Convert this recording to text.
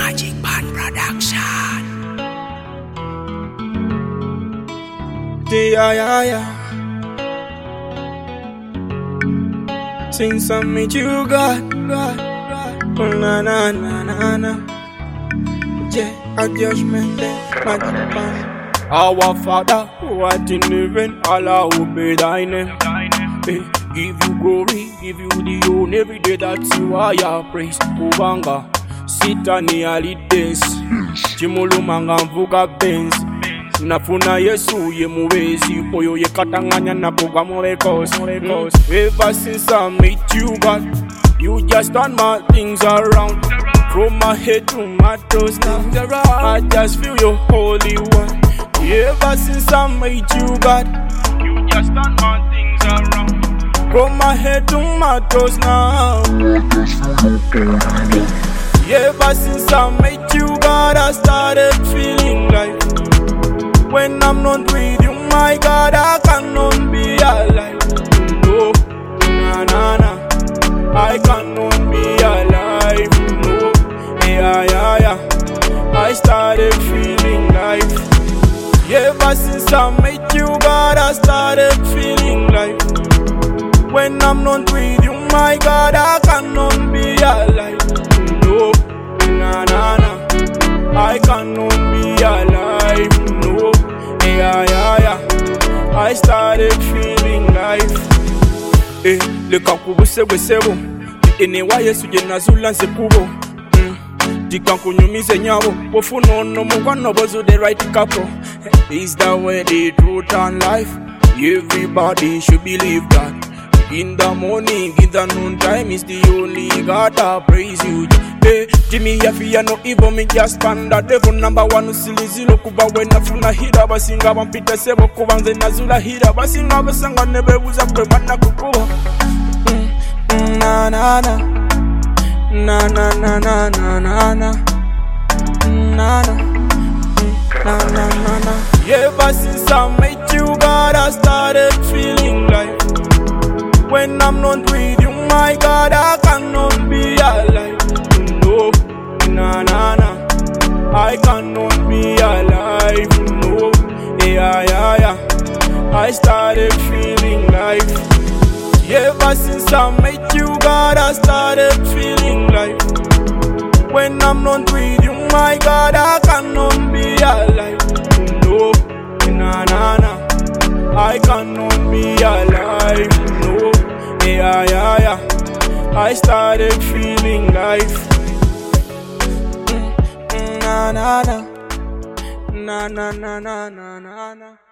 Magic Band Production. Yeah. Sing some with you, God. Oh, na. Yeah, a judgment day, Magic Band. Our Father, who art in heaven, Allah will be thy name. Give you glory, give you the honor every day that you are your praise. Ubanga, sitani holidays, chimulumanga mvuga benz. Nafuna Yesu ye muwezi, oyo ye katanganya na programu records. Ever since I met you, God, you just turn my things around. From my head to my toes now, I just feel your holy one. Ever since I met you, God, you just turn my things around. From my head to my toes now. Ever since I met you, God, I started feeling like when I'm not with you, my God, I cannot be alive. No, na. I cannot be alive. No, yeah. I started feeling life. Ever since I met you, God, I started feeling life. When I'm not with you, my God, I cannot be alive. No, na. I cannot be alive. No, yeah. I started feeling life. Le kankubu sebo. Enewa Yesu jenazula nzekubo. Dikanku nyumize nyabo. Wofuno no mugano bozo the right couple. Is that way the truth and life? Everybody should believe that. In the morning, in the noon time, is the only God I praise you. Hey, Jimmy Yafi, no evil, me just panda. Devil number one, Silizino Kuba, when I funa hida, basinga, and Peter Sebo Kuban, the Nazula hida, basinga, basanga, never was a prebana kukuba. Na. Ever since I met you, God, I started feeling like when I'm not with you, my God, I cannot be alive. No, na. I cannot be alive. No, yeah. I started feeling life. Ever since I met you, God, I started feeling life. When I'm not with you, my God, I cannot be alive. No, na. I cannot be alive. No, yeah. I started feeling life. Na.